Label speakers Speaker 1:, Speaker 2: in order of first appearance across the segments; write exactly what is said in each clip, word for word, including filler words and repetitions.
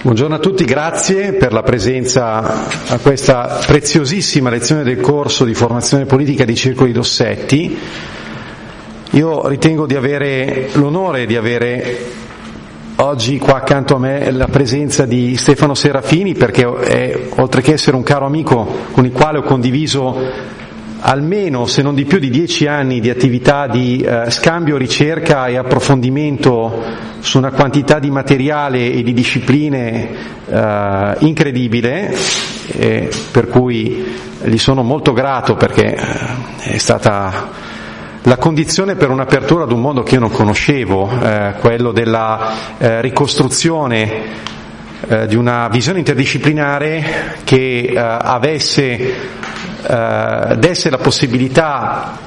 Speaker 1: Buongiorno a tutti, grazie per la presenza a questa preziosissima lezione del corso di formazione politica di Circoli Dossetti. Io ritengo di avere l'onore di avere oggi qua accanto a me la presenza di Stefano Serafini, perché è, oltre che essere un caro amico con il quale ho condiviso almeno, se non di più, di dieci anni di attività di eh, scambio, ricerca e approfondimento su una quantità di materiale e di discipline eh, incredibile, eh, per cui gli sono molto grato, perché eh, è stata la condizione per un'apertura ad un mondo che io non conoscevo, eh, quello della eh, ricostruzione eh, di una visione interdisciplinare che eh, avesse Uh, desse la possibilità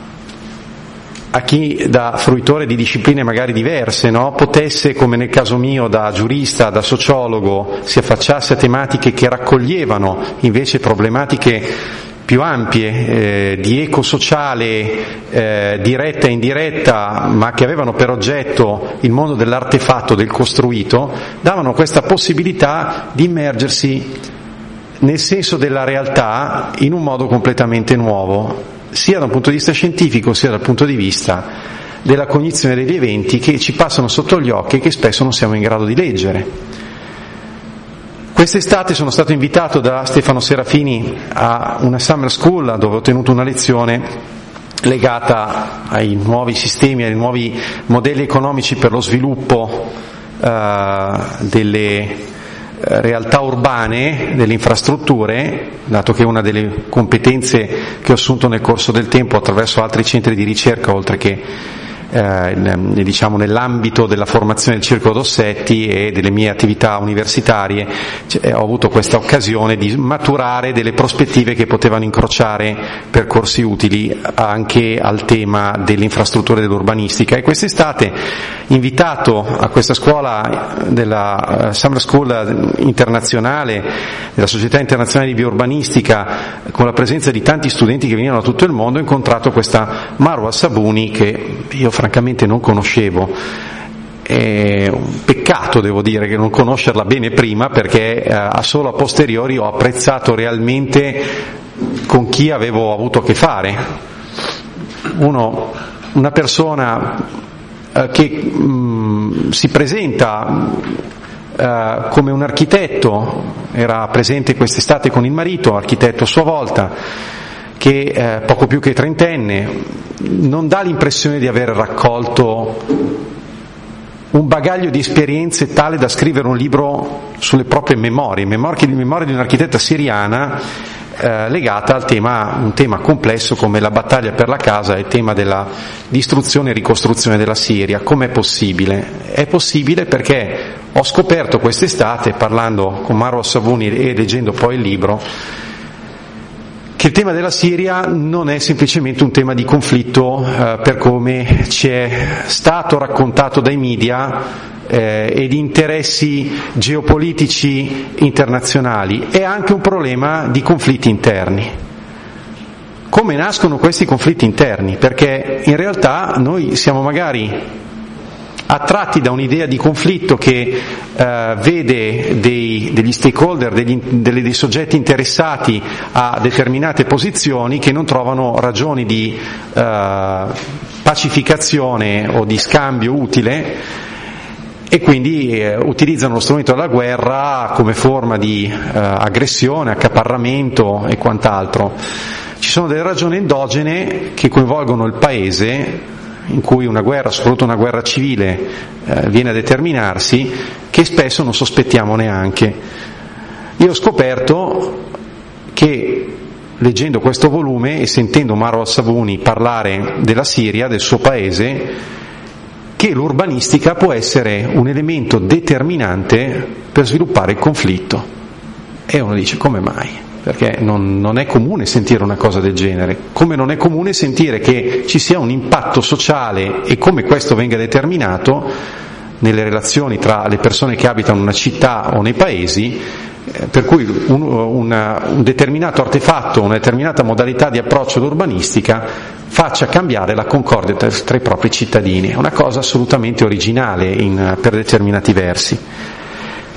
Speaker 1: a chi da fruitore di discipline magari diverse, no, potesse, come nel caso mio da giurista, da sociologo, si affacciasse a tematiche che raccoglievano invece problematiche più ampie, eh, di ecosociale, eh, diretta e indiretta, ma che avevano per oggetto il mondo dell'artefatto, del costruito, davano questa possibilità di immergersi nel senso della realtà in un modo completamente nuovo, sia da un punto di vista scientifico sia dal punto di vista della cognizione degli eventi che ci passano sotto gli occhi e che spesso non siamo in grado di leggere. Quest'estate sono stato invitato da Stefano Serafini a una summer school dove ho tenuto una lezione legata ai nuovi sistemi, ai nuovi modelli economici per lo sviluppo uh, delle realtà urbane, delle infrastrutture, dato che è una delle competenze che ho assunto nel corso del tempo attraverso altri centri di ricerca, oltre che eh, diciamo nell'ambito della formazione del Circolo Dossetti e delle mie attività universitarie, cioè, ho avuto questa occasione di maturare delle prospettive che potevano incrociare percorsi utili anche al tema delle infrastrutture dell'urbanistica. E quest'estate, invitato a questa scuola della uh, Summer School internazionale della Società Internazionale di Biourbanistica, con la presenza di tanti studenti che venivano da tutto il mondo, ho incontrato questa Marwa Sabuni che io francamente non conoscevo. È un peccato, devo dire, che non conoscerla bene prima, perché uh, a solo a posteriori ho apprezzato realmente con chi avevo avuto a che fare. Uno, una persona che mh, si presenta uh, come un architetto, era presente quest'estate con il marito, architetto a sua volta, che eh, poco più che trentenne, non dà l'impressione di aver raccolto un bagaglio di esperienze tale da scrivere un libro sulle proprie memorie, memorie, memorie di un'architetta siriana eh, legata al tema, un tema complesso come la battaglia per la casa e il tema della distruzione e ricostruzione della Siria. Com'è possibile? È possibile perché ho scoperto quest'estate, parlando con Marwa Sabuni e leggendo poi il libro, che il tema della Siria non è semplicemente un tema di conflitto eh, per come ci è stato raccontato dai media eh, e di interessi geopolitici internazionali, è anche un problema di conflitti interni. Come nascono questi conflitti interni? Perché in realtà noi siamo magari attratti da un'idea di conflitto che eh, vede dei, degli stakeholder, degli, delle, dei soggetti interessati a determinate posizioni che non trovano ragioni di eh, pacificazione o di scambio utile, e quindi eh, utilizzano lo strumento della guerra come forma di eh, aggressione, accaparramento e quant'altro. Ci sono delle ragioni endogene che coinvolgono il paese, in cui una guerra, soprattutto una guerra civile, eh, viene a determinarsi, che spesso non sospettiamo neanche. Io ho scoperto che, leggendo questo volume e sentendo Marwa Sabuni parlare della Siria, del suo paese, che l'urbanistica può essere un elemento determinante per sviluppare il conflitto. E uno dice: come mai? Perché non, non è comune sentire una cosa del genere, come non è comune sentire che ci sia un impatto sociale e come questo venga determinato nelle relazioni tra le persone che abitano in una città o nei paesi, eh, per cui un, una, un determinato artefatto, una determinata modalità di approccio all'urbanistica faccia cambiare la concordia tra, tra i propri cittadini. È una cosa assolutamente originale in, per determinati versi.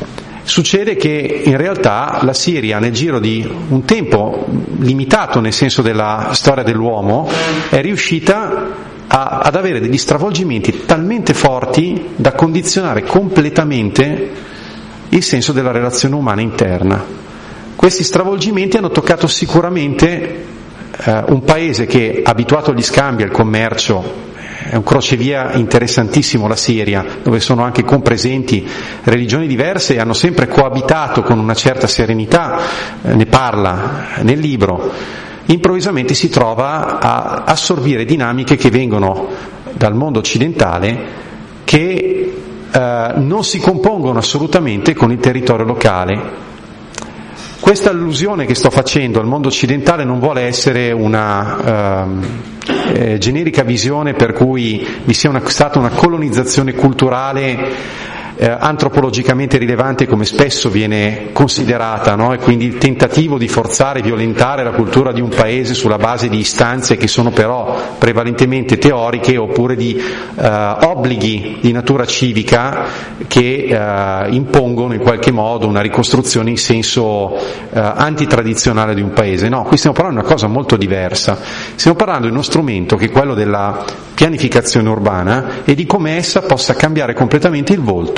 Speaker 1: Succede che in realtà la Siria, nel giro di un tempo limitato nel senso della storia dell'uomo, è riuscita a, ad avere degli stravolgimenti talmente forti da condizionare completamente il senso della relazione umana interna. Questi stravolgimenti hanno toccato sicuramente eh, un paese che, abituato agli scambi, al commercio, è un crocevia interessantissimo la Siria, dove sono anche compresenti religioni diverse e hanno sempre coabitato con una certa serenità, eh, ne parla nel libro. Improvvisamente si trova a assorbire dinamiche che vengono dal mondo occidentale, che eh, non si compongono assolutamente con il territorio locale. Questa allusione che sto facendo al mondo occidentale non vuole essere una eh, eh, generica visione per cui vi sia una, stata una colonizzazione culturale eh, antropologicamente rilevante, come spesso viene considerata, no? E quindi il tentativo di forzare, violentare la cultura di un paese sulla base di istanze che sono però prevalentemente teoriche, oppure di eh, obblighi di natura civica che eh, impongono in qualche modo una ricostruzione in senso eh, antitradizionale di un paese. No, qui stiamo parlando di una cosa molto diversa. Stiamo parlando di uno strumento che è quello della pianificazione urbana e di come essa possa cambiare completamente il volto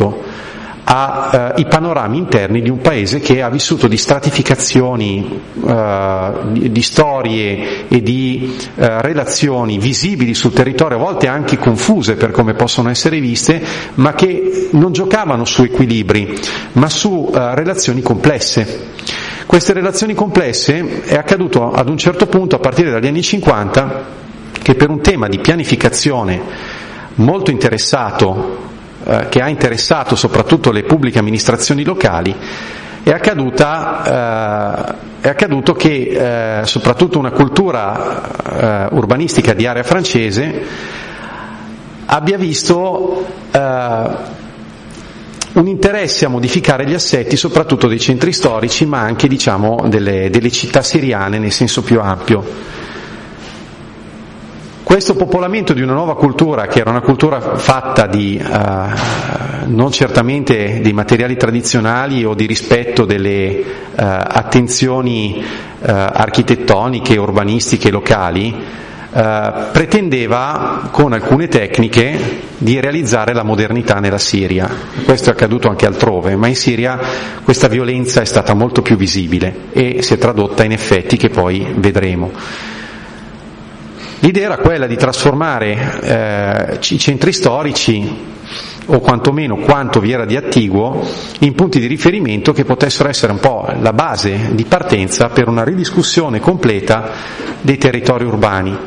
Speaker 1: ai eh, panorami interni di un paese che ha vissuto di stratificazioni, eh, di, di storie e di eh, relazioni visibili sul territorio, a volte anche confuse per come possono essere viste, ma che non giocavano su equilibri, ma su eh, relazioni complesse. Queste relazioni complesse è accaduto ad un certo punto, a partire dagli anni cinquanta, che per un tema di pianificazione molto interessato, eh, che ha interessato soprattutto le pubbliche amministrazioni locali, è accaduta, eh, è accaduto che eh, soprattutto una cultura eh, urbanistica di area francese abbia visto eh, un interesse a modificare gli assetti soprattutto dei centri storici, ma anche, diciamo, delle, delle città siriane nel senso più ampio. Questo popolamento di una nuova cultura, che era una cultura fatta di uh, non certamente dei materiali tradizionali o di rispetto delle uh, attenzioni uh, architettoniche, urbanistiche locali, uh, pretendeva con alcune tecniche di realizzare la modernità nella Siria. Questo è accaduto anche altrove, ma in Siria questa violenza è stata molto più visibile e si è tradotta in effetti che poi vedremo. L'idea era quella di trasformare eh, i centri storici, o quantomeno quanto vi era di attiguo, in punti di riferimento che potessero essere un po' la base di partenza per una ridiscussione completa dei territori urbani.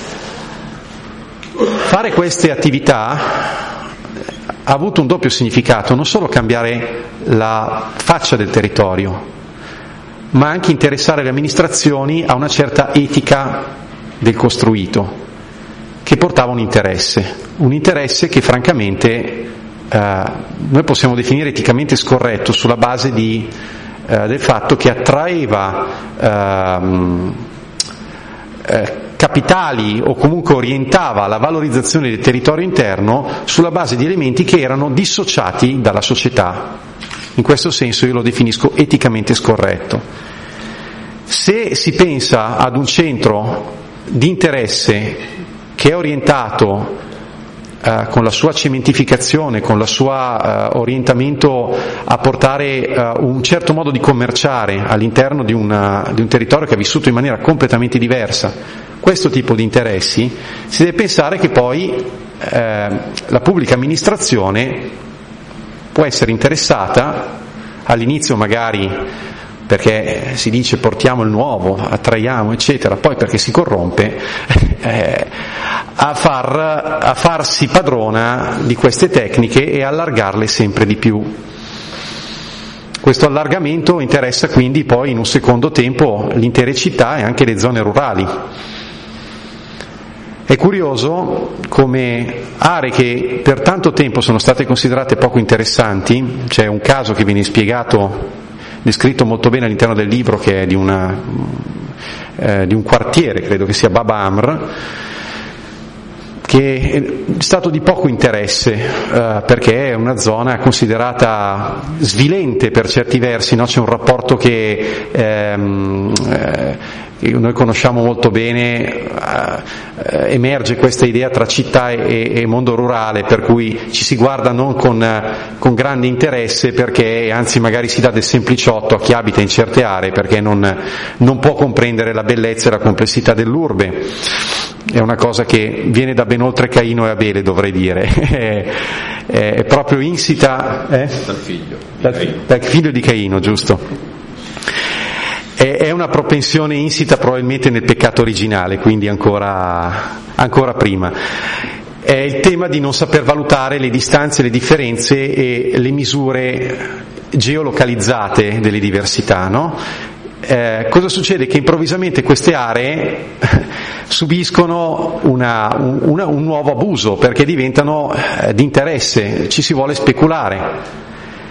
Speaker 1: Fare queste attività ha avuto un doppio significato: non solo cambiare la faccia del territorio, ma anche interessare le amministrazioni a una certa etica del costruito, che portava un interesse, un interesse che francamente eh, noi possiamo definire eticamente scorretto, sulla base di, eh, del fatto che attraeva ehm, eh, capitali o comunque orientava la valorizzazione del territorio interno sulla base di elementi che erano dissociati dalla società. In questo senso io lo definisco eticamente scorretto. Se si pensa ad un centro di interesse che è orientato eh, con la sua cementificazione, con il suo eh, orientamento a portare eh, un certo modo di commerciare all'interno di, una, di un territorio che ha vissuto in maniera completamente diversa questo tipo di interessi, si deve pensare che poi eh, la pubblica amministrazione può essere interessata all'inizio magari perché si dice portiamo il nuovo, attraiamo eccetera, poi perché si corrompe, eh, a, far, a farsi padrona di queste tecniche e allargarle sempre di più. Questo allargamento interessa quindi poi in un secondo tempo l'intera città e anche le zone rurali. È curioso come aree che per tanto tempo sono state considerate poco interessanti, c'è un caso che viene spiegato, descritto molto bene all'interno del libro, che è di, una, eh, di un quartiere, credo che sia Bab Amr, che è stato di poco interesse, eh, perché è una zona considerata svilente per certi versi, no? C'è un rapporto che, ehm, eh, che noi conosciamo molto bene, eh, emerge questa idea tra città e, e mondo rurale, per cui ci si guarda non con, con grande interesse, perché anzi magari si dà del sempliciotto a chi abita in certe aree, perché non, non può comprendere la bellezza e la complessità dell'urbe. È una cosa che viene da ben oltre Caino e Abele, dovrei dire, è, è proprio insita eh?
Speaker 2: dal figlio di
Speaker 1: dal,
Speaker 2: Caino.
Speaker 1: dal figlio di Caino, giusto. È, è una propensione insita probabilmente nel peccato originale, quindi ancora, ancora prima. È il tema di non saper valutare le distanze, le differenze e le misure geolocalizzate delle diversità, no? Eh, cosa succede? Che improvvisamente queste aree subiscono una, una, un nuovo abuso, perché diventano eh, di interesse, ci si vuole speculare.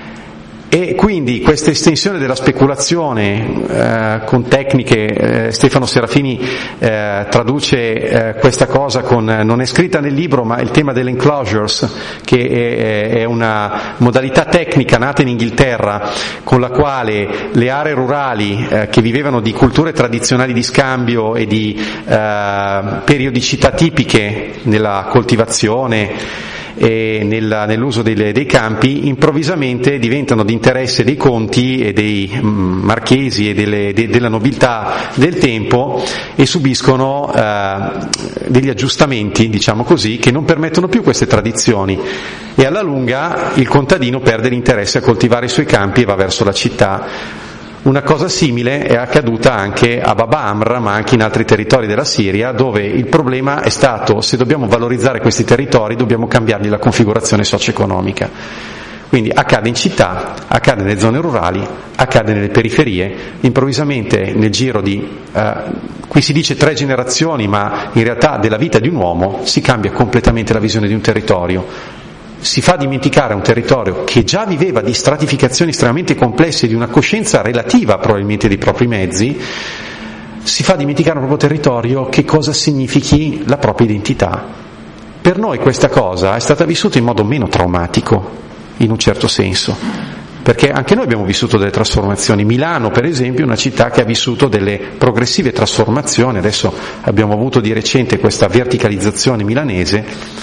Speaker 1: E quindi questa estensione della speculazione eh, con tecniche, eh, Stefano Serafini eh, traduce eh, questa cosa con, non è scritta nel libro, ma il tema delle enclosures, che è, è una modalità tecnica nata in Inghilterra, con la quale le aree rurali eh, che vivevano di culture tradizionali di scambio e di eh, periodicità tipiche nella coltivazione e nella, nell'uso dei, dei campi, improvvisamente diventano di interesse dei conti e dei mm, marchesi e delle, de, della nobiltà del tempo, e subiscono eh, degli aggiustamenti, diciamo così, che non permettono più queste tradizioni, e alla lunga il contadino perde l'interesse a coltivare i suoi campi e va verso la città. Una cosa simile è accaduta anche a Bab Amr, ma anche in altri territori della Siria, dove il problema è stato: se dobbiamo valorizzare questi territori dobbiamo cambiargli la configurazione socio-economica. Quindi accade in città, accade nelle zone rurali, accade nelle periferie. Improvvisamente nel giro di, eh, qui si dice tre generazioni, ma in realtà della vita di un uomo, si cambia completamente la visione di un territorio. Si fa dimenticare un territorio che già viveva di stratificazioni estremamente complesse e di una coscienza relativa probabilmente dei propri mezzi, si fa dimenticare un proprio territorio che cosa significhi la propria identità. Per noi questa cosa è stata vissuta in modo meno traumatico, in un certo senso, perché anche noi abbiamo vissuto delle trasformazioni. Milano, per esempio, è una città che ha vissuto delle progressive trasformazioni. Adesso abbiamo avuto di recente questa verticalizzazione milanese,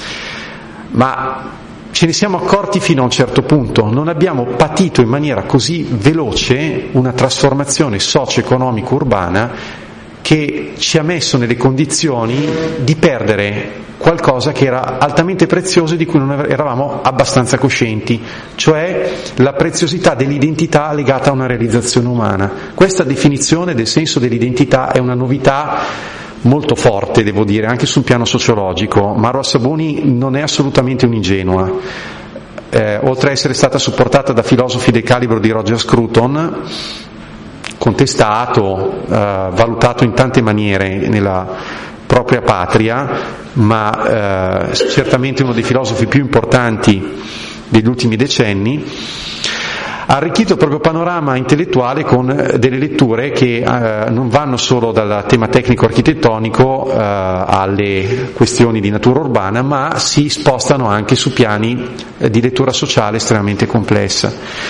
Speaker 1: ma ce ne siamo accorti fino a un certo punto. Non abbiamo patito in maniera così veloce una trasformazione socio-economica urbana che ci ha messo nelle condizioni di perdere qualcosa che era altamente prezioso e di cui non eravamo abbastanza coscienti, cioè la preziosità dell'identità legata a una realizzazione umana. Questa definizione del senso dell'identità è una novità molto forte, devo dire, anche sul piano sociologico. Maro Assaboni non è assolutamente un'ingenua. Eh, oltre a essere stata supportata da filosofi del calibro di Roger Scruton, contestato, eh, valutato in tante maniere nella propria patria, ma eh, certamente uno dei filosofi più importanti degli ultimi decenni, ha arricchito il proprio panorama intellettuale con delle letture che eh, non vanno solo dal tema tecnico-architettonico eh, alle questioni di natura urbana, ma si spostano anche su piani eh, di lettura sociale estremamente complessa.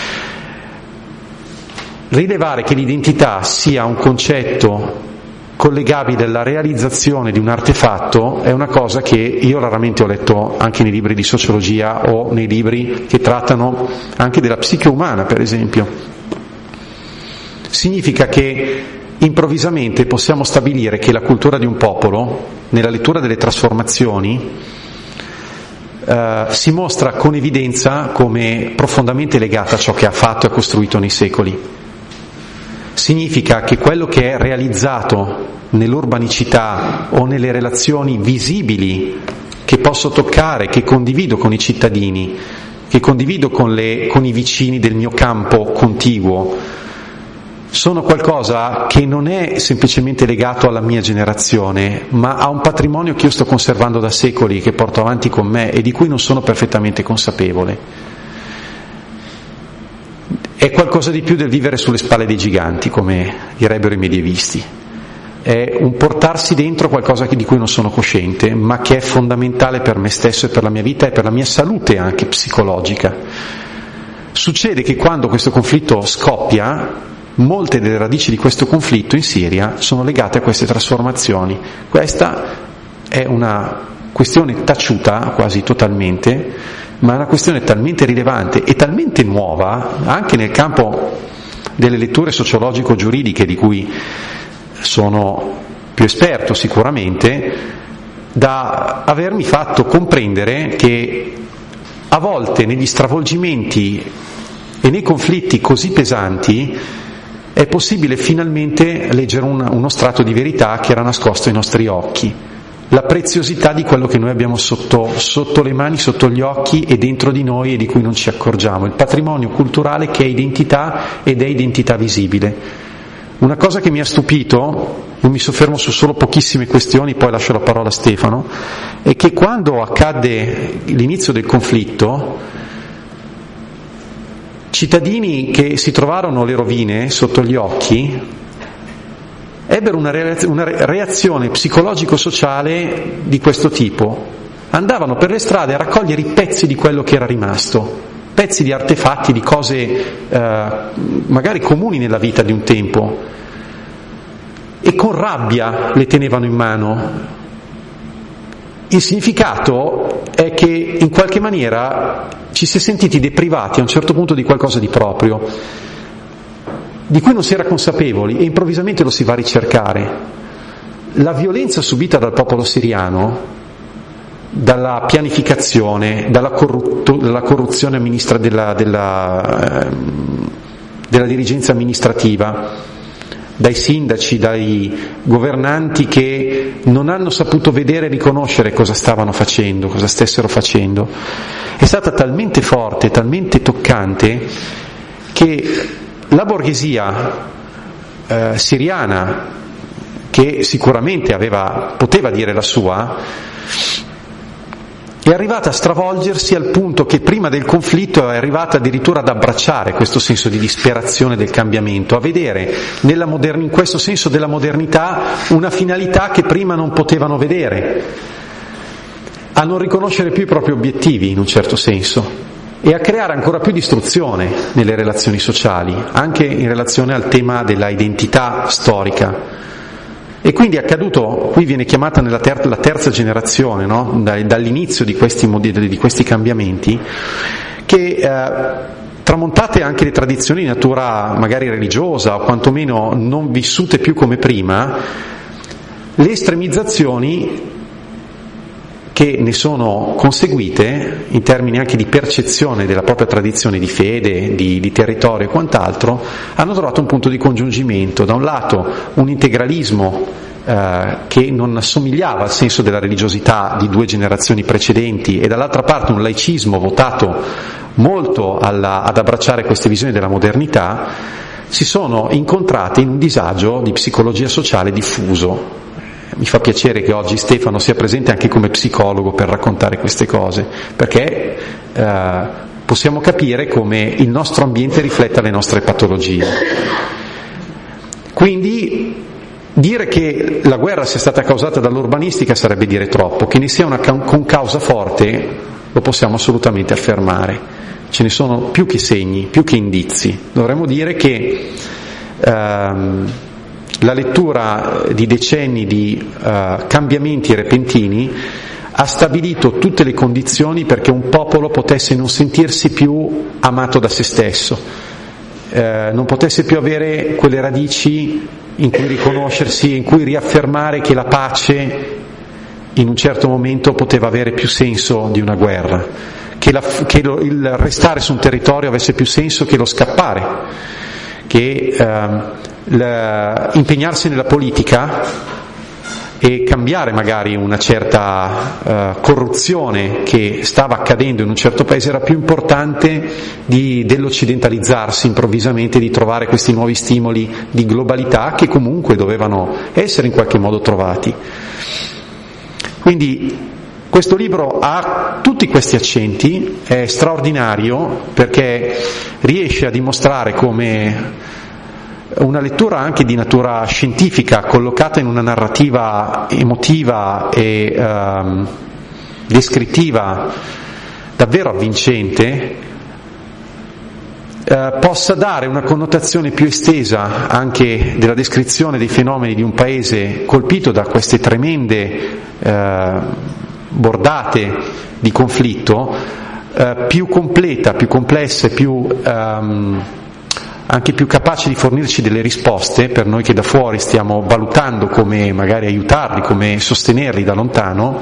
Speaker 1: Rilevare che l'identità sia un concetto collegabile alla realizzazione di un artefatto è una cosa che io raramente ho letto anche nei libri di sociologia o nei libri che trattano anche della psiche umana, per esempio. Significa che improvvisamente possiamo stabilire che la cultura di un popolo, nella lettura delle trasformazioni, eh, si mostra con evidenza come profondamente legata a ciò che ha fatto e ha costruito nei secoli. Significa che quello che è realizzato nell'urbanicità o nelle relazioni visibili che posso toccare, che condivido con i cittadini, che condivido con, le, con i vicini del mio campo contiguo, sono qualcosa che non è semplicemente legato alla mia generazione, ma a un patrimonio che io sto conservando da secoli, che porto avanti con me e di cui non sono perfettamente consapevole. È qualcosa di più del vivere sulle spalle dei giganti, come direbbero i medievisti. è un portarsi dentro qualcosa di cui non sono cosciente, ma che è fondamentale per me stesso e per la mia vita e per la mia salute anche psicologica. Succede che quando questo conflitto scoppia, molte delle radici di questo conflitto in Siria sono legate a queste trasformazioni. Questa è una questione taciuta quasi totalmente, ma è una questione talmente rilevante e talmente nuova, anche nel campo delle letture sociologico-giuridiche di cui sono più esperto sicuramente, da avermi fatto comprendere che a volte negli stravolgimenti e nei conflitti così pesanti è possibile finalmente leggere un, uno strato di verità che era nascosto ai nostri occhi, la preziosità di quello che noi abbiamo sotto, sotto le mani, sotto gli occhi e dentro di noi e di cui non ci accorgiamo, il patrimonio culturale che è identità ed è identità visibile. Una cosa che mi ha stupito, io mi soffermo su solo pochissime questioni, poi lascio la parola a Stefano, è che quando accadde l'inizio del conflitto, cittadini che si trovarono le rovine sotto gli occhi ebbero una reazione psicologico-sociale di questo tipo. Andavano per le strade a raccogliere i pezzi di quello che era rimasto, pezzi di artefatti, di cose eh, magari comuni nella vita di un tempo, e con rabbia le tenevano in mano. Il significato è che in qualche maniera ci si è sentiti deprivati a un certo punto di qualcosa di proprio, di cui non si era consapevoli, e improvvisamente lo si va a ricercare. La violenza subita dal popolo siriano, dalla pianificazione, dalla, corrutto, dalla corruzione amministra, della, della, della dirigenza amministrativa, dai sindaci, dai governanti che non hanno saputo vedere e riconoscere cosa stavano facendo, cosa stessero facendo, è stata talmente forte, talmente toccante, che la borghesia eh, siriana, che sicuramente aveva, poteva dire la sua, è arrivata a stravolgersi al punto che prima del conflitto è arrivata addirittura ad abbracciare questo senso di disperazione del cambiamento, a vedere nella moderni, in questo senso della modernità una finalità che prima non potevano vedere, a non riconoscere più i propri obiettivi in un certo senso e a creare ancora più distruzione nelle relazioni sociali, anche in relazione al tema della identità storica. E quindi è accaduto, qui viene chiamata nella ter- la terza generazione, no? da, dall'inizio di questi, modelli, di questi cambiamenti, che eh, tramontate anche le tradizioni di natura magari religiosa o quantomeno non vissute più come prima, le estremizzazioni che ne sono conseguite in termini anche di percezione della propria tradizione di fede, di, di territorio e quant'altro, hanno trovato un punto di congiungimento. Da un lato un integralismo eh, che non assomigliava al senso della religiosità di due generazioni precedenti, e dall'altra parte un laicismo votato molto alla, ad abbracciare queste visioni della modernità, si sono incontrate in un disagio di psicologia sociale diffuso. Mi fa piacere che oggi Stefano sia presente anche come psicologo per raccontare queste cose, perché eh, possiamo capire come il nostro ambiente rifletta le nostre patologie. Quindi dire che la guerra sia stata causata dall'urbanistica sarebbe dire troppo, che ne sia una concausa forte lo possiamo assolutamente affermare. Ce ne sono più che segni, più che indizi. Dovremmo dire che ehm, la lettura di decenni di uh, cambiamenti repentini ha stabilito tutte le condizioni perché un popolo potesse non sentirsi più amato da se stesso, eh, non potesse più avere quelle radici in cui riconoscersi, in cui riaffermare che la pace in un certo momento poteva avere più senso di una guerra, che, la, che lo, il restare su un territorio avesse più senso che lo scappare, che eh, La, impegnarsi nella politica e cambiare magari una certa uh, corruzione che stava accadendo in un certo paese era più importante di, dell'occidentalizzarsi improvvisamente, di trovare questi nuovi stimoli di globalità che comunque dovevano essere in qualche modo trovati. Quindi questo libro ha tutti questi accenti, è straordinario perché riesce a dimostrare come una lettura anche di natura scientifica, collocata in una narrativa emotiva e ehm, descrittiva davvero avvincente, eh, possa dare una connotazione più estesa anche della descrizione dei fenomeni di un paese colpito da queste tremende eh, bordate di conflitto, eh, più completa, più complessa e più ehm, anche più capace di fornirci delle risposte per noi che da fuori stiamo valutando come magari aiutarli, come sostenerli da lontano,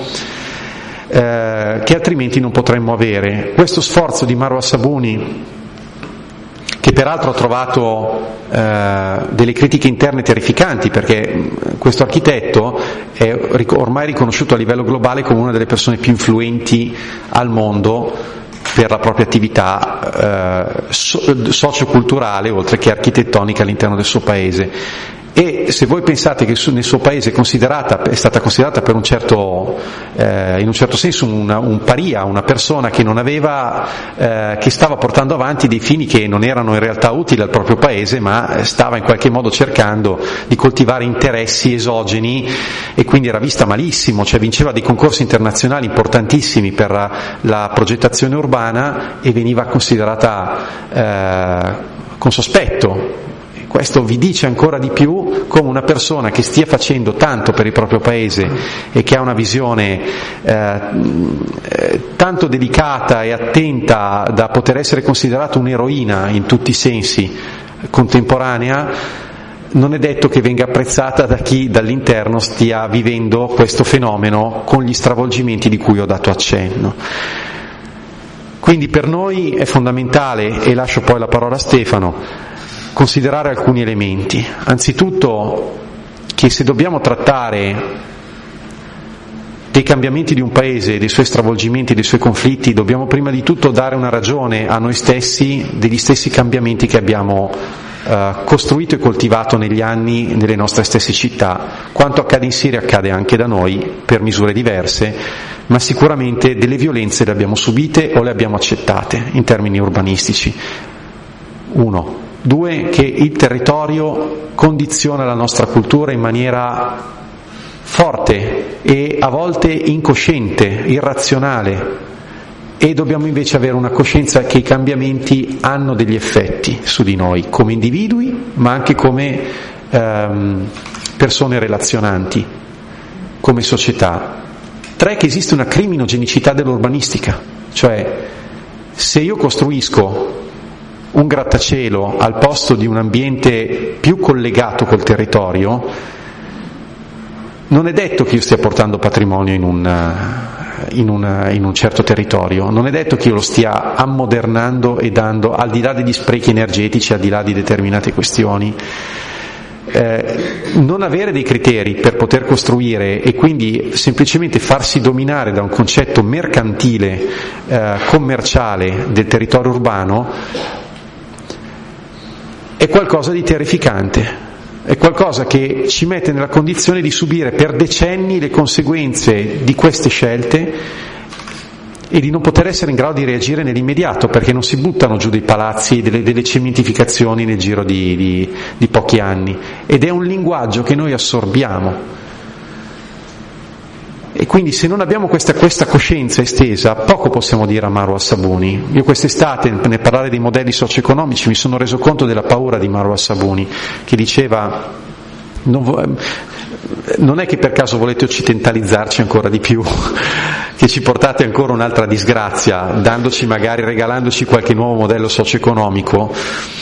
Speaker 1: eh, che altrimenti non potremmo avere. Questo sforzo di Marwa Sabuni, che peraltro ha trovato eh, delle critiche interne terrificanti, perché questo architetto è ormai riconosciuto a livello globale come una delle persone più influenti al mondo per la propria attività eh, so- socioculturale oltre che architettonica all'interno del suo paese. E se voi pensate che su, nel suo paese è, considerata, è stata considerata per un certo, eh, in un certo senso una, un paria, una persona che non aveva, eh, che stava portando avanti dei fini che non erano in realtà utili al proprio paese, ma stava in qualche modo cercando di coltivare interessi esogeni, e quindi era vista malissimo, cioè vinceva dei concorsi internazionali importantissimi per la, la progettazione urbana e veniva considerata eh, con sospetto. Questo vi dice ancora di più come una persona che stia facendo tanto per il proprio paese e che ha una visione eh, tanto delicata e attenta da poter essere considerata un'eroina in tutti i sensi, contemporanea, non è detto che venga apprezzata da chi dall'interno stia vivendo questo fenomeno con gli stravolgimenti di cui ho dato accenno. Quindi per noi è fondamentale, e lascio poi la parola a Stefano, considerare alcuni elementi. Anzitutto che se dobbiamo trattare dei cambiamenti di un paese, dei suoi stravolgimenti, dei suoi conflitti, dobbiamo prima di tutto dare una ragione a noi stessi degli stessi cambiamenti che abbiamo eh, costruito e coltivato negli anni nelle nostre stesse città. Quanto accade in Siria accade anche da noi per misure diverse, ma sicuramente delle violenze le abbiamo subite o le abbiamo accettate in termini urbanistici. Uno. Due, che il territorio condiziona la nostra cultura in maniera forte e a volte incosciente, irrazionale, e dobbiamo invece avere una coscienza che i cambiamenti hanno degli effetti su di noi, come individui, ma anche come ehm, persone relazionanti, come società. Tre, che esiste una criminogenicità dell'urbanistica, cioè se io costruisco un grattacielo al posto di un ambiente più collegato col territorio, non è detto che io stia portando patrimonio in un, in un, in un certo territorio, non è detto che io lo stia ammodernando e dando, al di là degli sprechi energetici, al di là di determinate questioni. Eh, non avere dei criteri per poter costruire e quindi semplicemente farsi dominare da un concetto mercantile, eh, commerciale del territorio urbano, è qualcosa di terrificante, è qualcosa che ci mette nella condizione di subire per decenni le conseguenze di queste scelte e di non poter essere in grado di reagire nell'immediato, perché non si buttano giù dei palazzi, delle, delle cementificazioni nel giro di, di, di pochi anni, ed è un linguaggio che noi assorbiamo. E quindi se non abbiamo questa, questa coscienza estesa, poco possiamo dire a Marwa Sabuni. Io quest'estate, nel parlare dei modelli socio-economici, mi sono reso conto della paura di Marwa Sabuni, che diceva non, non è che per caso volete occidentalizzarci ancora di più, che ci portate ancora un'altra disgrazia, dandoci magari, regalandoci qualche nuovo modello socio-economico.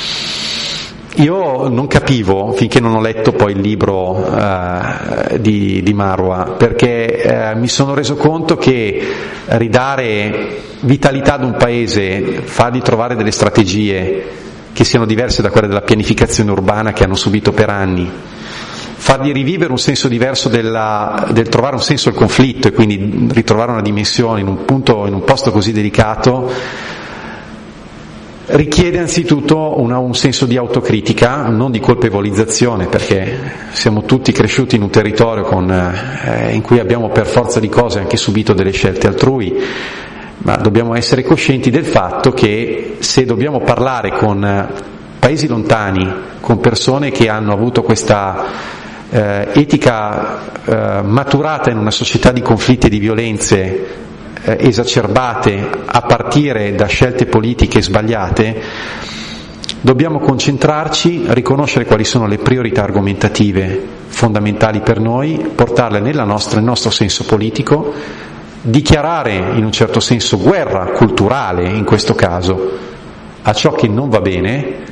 Speaker 1: Io non capivo finché non ho letto poi il libro uh, di, di Marwa, perché uh, mi sono reso conto che ridare vitalità ad un paese, fargli trovare delle strategie che siano diverse da quelle della pianificazione urbana che hanno subito per anni, fargli rivivere un senso diverso della, del trovare un senso al conflitto e quindi ritrovare una dimensione in un punto, in un posto così delicato, richiede anzitutto una, un senso di autocritica, non di colpevolizzazione, perché siamo tutti cresciuti in un territorio con, eh, in cui abbiamo per forza di cose anche subito delle scelte altrui, ma dobbiamo essere coscienti del fatto che se dobbiamo parlare con paesi lontani, con persone che hanno avuto questa eh, etica eh, maturata in una società di conflitti e di violenze eh, esacerbate a partire da scelte politiche sbagliate, dobbiamo concentrarci, riconoscere quali sono le priorità argomentative fondamentali per noi, portarle nella nostra, nel nostro senso politico, dichiarare in un certo senso guerra culturale, in questo caso, a ciò che non va bene,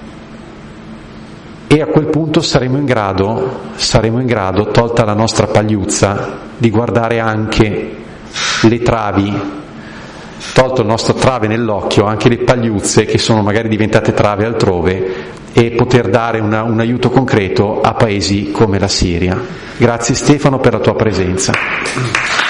Speaker 1: e a quel punto saremo in grado, saremo in grado, tolta la nostra pagliuzza, di guardare anche le travi, tolto il nostro trave nell'occhio, anche le pagliuzze che sono magari diventate trave altrove, e poter dare una, un aiuto concreto a paesi come la Siria. Grazie Stefano per la tua presenza.